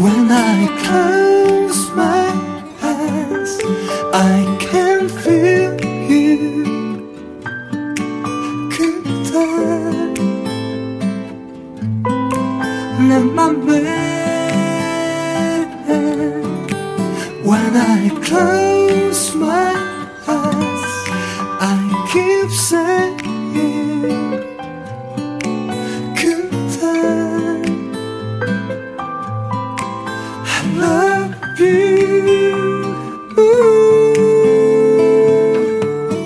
When I close my eyes, I can feel you. 그대 내 맘에. When I close my eyes, I keep saying